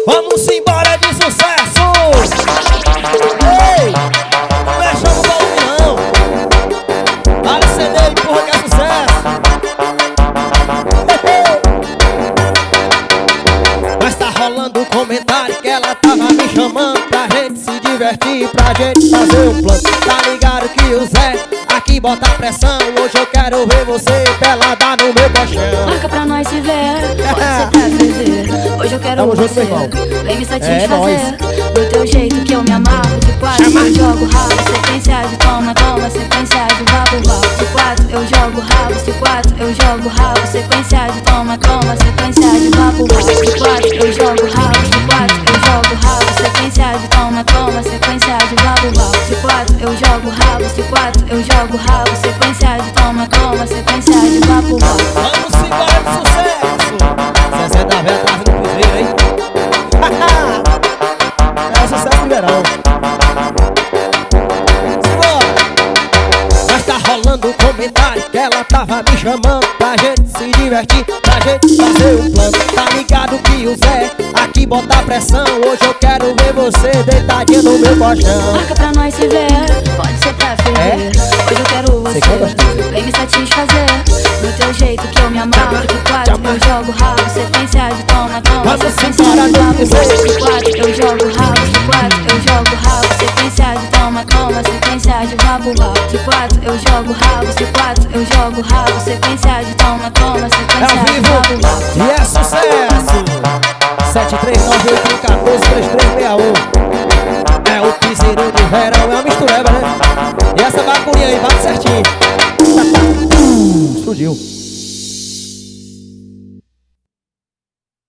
Vamos embora de sucesso! Ei! Não mexa no volume não! Para o CD e empurra que é sucesso! Mas tá rolando um comentário que ela tava me chamando pra gente se divertir, pra gente fazer um plano. Tá ligado que o Zé aqui bota pressão. Hoje eu quero ver você pelada no meu colchão. Marca pra nós se ver, pode ser pra viver. Hoje eu quero você, vem me satisfazer do teu jeito que eu me amarro. De quatro eu jogo rabo, sequência de toma, toma, sequência de vapo, vapo. De quatro eu jogo rabo, de quatro eu jogo rabo, sequência de toma, toma, sequência de vapo, vapo. De quatro eu jogo rabo, de quatro eu jogo rabo, sequência de toma, toma, sequência de vapo, vapo. De quatro eu jogo rabo, de quatro eu jogo rabo, sequência de toma, toma, sequência de vapo, vapo. Vamos embora de sucesso! 60 vezes atrás do cruzeiro, hein? É sucesso no verão. Simbora! Mas tá rolando um comentário que ela tava me chamando pra gente se divertir, pra gente fazer um plano. Tá ligado que o Zé aqui bota pressão. Hoje eu quero ver você deitadinho no meu colchão. Marca pra nós se ver, pode ser pra ferver. Hoje eu quero você, vem me satisfazer do teu jeito que eu me amarro. De quatro eu jogo rabo, sequência de toma, toma, sequência de vapo. De quatro eu jogo rabo, de quatro eu jogo rabo, sequência de toma, toma, sequência de vapo, vapo. De quatro eu jogo rabo, de quatro eu jogo rabo, sequência de toma, toma, sequência de vapo, vapo. E é sucesso! 73981143361. É o piseiro de verão, é uma mistureba, né? E essa bacurinha aí bate certinho. Explodiu.